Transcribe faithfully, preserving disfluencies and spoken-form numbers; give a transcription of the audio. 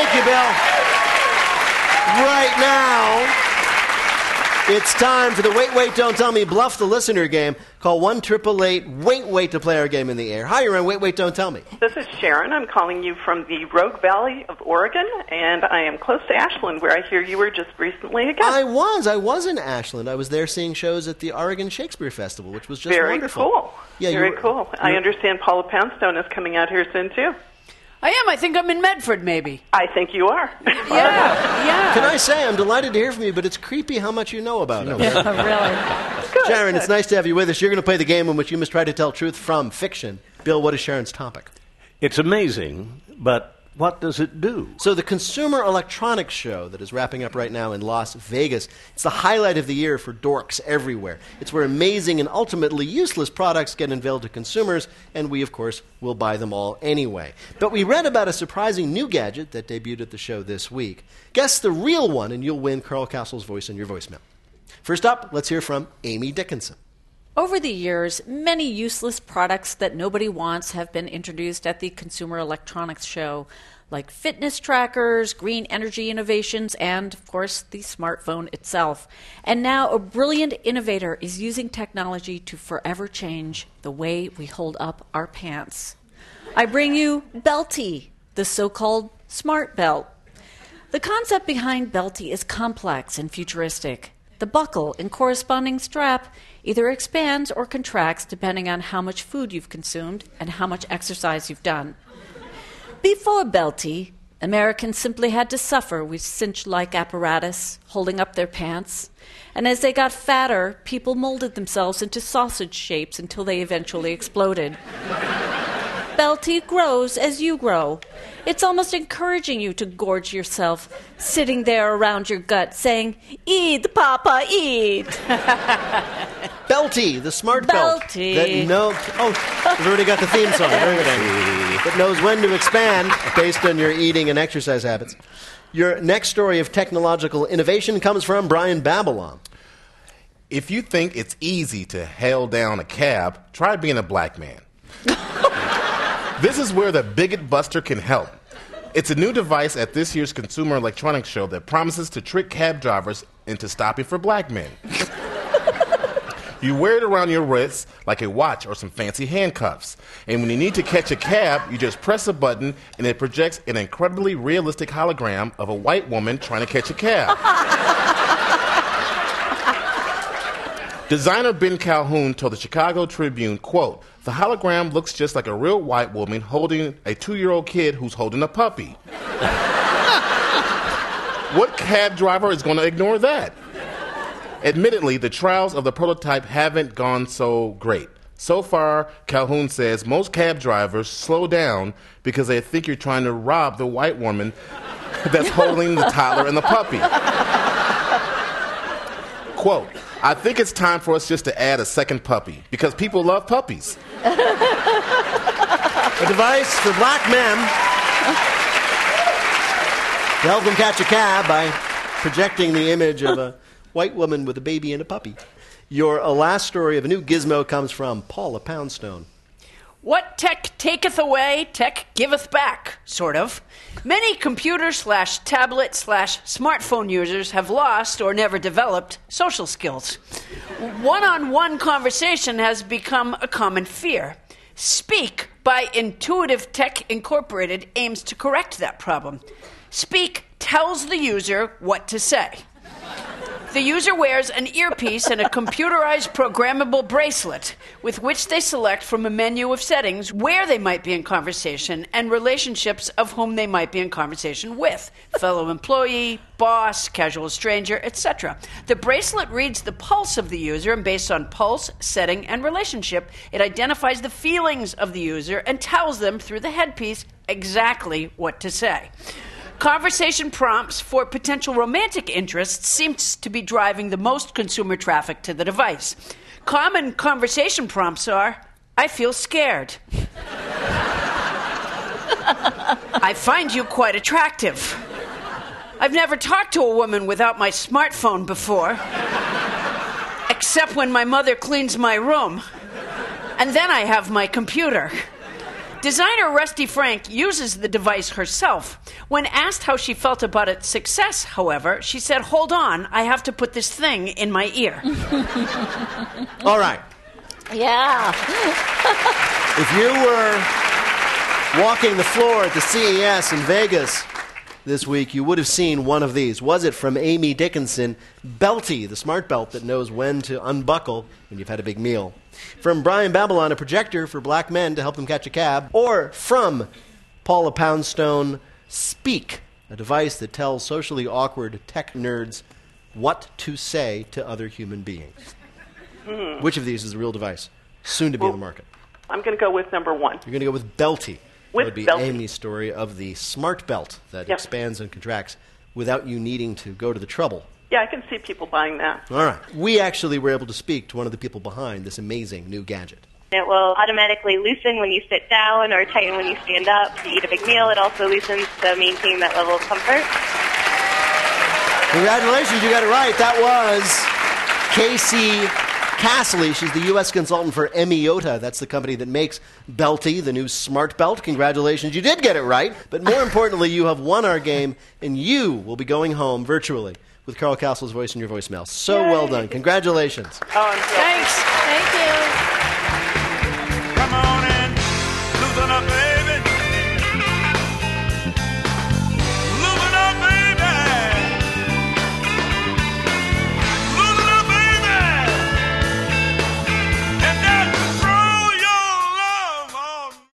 Thank you, Bill. Right now, it's time for the Wait, Wait, Don't Tell Me Bluff the Listener game. Call one eight eight eight, wait, wait to play our game in the air. Hi, you're on Wait, Wait, Don't Tell Me. This is Sharon. I'm calling you from the Rogue Valley of Oregon, and I am close to Ashland, where I hear you were just recently again. I was. I was in Ashland. I was there seeing shows at the Oregon Shakespeare Festival, which was just Very wonderful. cool. Yeah, Very you were, cool. I understand Paula Poundstone is coming out here soon, too. I am. I think I'm in Medford, maybe. I think you are. Yeah, yeah. Can I say, I'm delighted to hear from you, but it's creepy how much you know about it. Yeah, really. Good, Sharon, good. it's nice to have you with us. You're going to play the game in which you must try to tell truth from fiction. Bill, what is Sharon's topic? It's amazing, but what does it do? So the Consumer Electronics Show that is wrapping up right now in Las Vegas, it's the highlight of the year for dorks everywhere. It's where amazing and ultimately useless products get unveiled to consumers, and we, of course, will buy them all anyway. But we read about a surprising new gadget that debuted at the show this week. Guess the real one, and you'll win Carl Castle's voice in your voicemail. First up, let's hear from Amy Dickinson. Over the years, many useless products that nobody wants have been introduced at the Consumer Electronics Show, like fitness trackers, green energy innovations, and, of course, the smartphone itself. And now a brilliant innovator is using technology to forever change the way we hold up our pants. I bring you Belty, the so-called smart belt. The concept behind Belty is complex and futuristic. The buckle and corresponding strap either expands or contracts depending on how much food you've consumed and how much exercise you've done. Before Belty, Americans simply had to suffer with cinch-like apparatus holding up their pants. And as they got fatter, people molded themselves into sausage shapes until they eventually exploded. Belty grows as you grow. It's almost encouraging you to gorge yourself, sitting there around your gut saying, "Eat, Papa, eat." Belty, the smart belt. Belty. That no, oh, we've already got the theme song. Very good. That knows when to expand based on your eating and exercise habits. Your next story of technological innovation comes from Brian Babylon. If you think it's easy to hail down a cab, try being a black man. This is where the Bigot Buster can help. It's a new device at this year's Consumer Electronics Show that promises to trick cab drivers into stopping for black men. You wear it around your wrist like a watch or some fancy handcuffs. And when you need to catch a cab, you just press a button and it projects an incredibly realistic hologram of a white woman trying to catch a cab. Designer Ben Calhoun told the Chicago Tribune, quote, "The hologram looks just like a real white woman holding a two-year-old kid who's holding a puppy." What cab driver is going to ignore that? Admittedly, the trials of the prototype haven't gone so great. So far, Calhoun says most cab drivers slow down because they think you're trying to rob the white woman that's holding the toddler and the puppy. Quote, "I think it's time for us just to add a second puppy because people love puppies." A device for black men to help them catch a cab by projecting the image of a white woman with a baby and a puppy. Your uh, last story of a new gizmo comes from Paula Poundstone. What tech taketh away, tech giveth back, sort of. Many computer slash tablet slash smartphone users have lost or never developed social skills. One-on-one conversation has become a common fear. Speak by Intuitive Tech Incorporated aims to correct that problem. Speak tells the user what to say. The user wears an earpiece and a computerized programmable bracelet with which they select from a menu of settings where they might be in conversation and relationships of whom they might be in conversation with, fellow employee, boss, casual stranger, et cetera. The bracelet reads the pulse of the user, and based on pulse, setting, and relationship, it identifies the feelings of the user and tells them through the headpiece exactly what to say. Conversation prompts for potential romantic interests seems to be driving the most consumer traffic to the device. Common conversation prompts are, "I feel scared." "I find you quite attractive." "I've never talked to a woman without my smartphone before, except when my mother cleans my room. And then I have my computer." Designer Rusty Frank uses the device herself. When asked how she felt about its success, however, she said, "Hold on, I have to put this thing in my ear." All right. Yeah. If you were walking the floor at the C E S in Vegas this week, you would have seen one of these. Was it from Amy Dickinson, Belty, the smart belt that knows when to unbuckle when you've had a big meal? From Brian Babylon, a projector for black men to help them catch a cab? Or from Paula Poundstone, Speak, a device that tells socially awkward tech nerds what to say to other human beings? Hmm. Which of these is the real device? Soon to be Well, in the market. I'm going to go with number one. You're going to go with Belty. With that would be Belty. Amy's story of the smart belt that Yep. expands and contracts without you needing to go to the trouble. Yeah, I can see people buying that. All right. We actually were able to speak to one of the people behind this amazing new gadget. It will automatically loosen when you sit down or tighten when you stand up. If you eat a big meal, it also loosens to maintain that level of comfort. Congratulations, you got it right. That was Casey Castley. She's the U S consultant for Emiota. That's the company that makes Belty, the new smart belt. Congratulations, you did get it right. But more importantly, you have won our game, and you will be going home virtually with Carl Castle's voice in your voicemail. So Yay. well done. Congratulations. Oh, I'm thrilled. Thanks. Thank you. Come on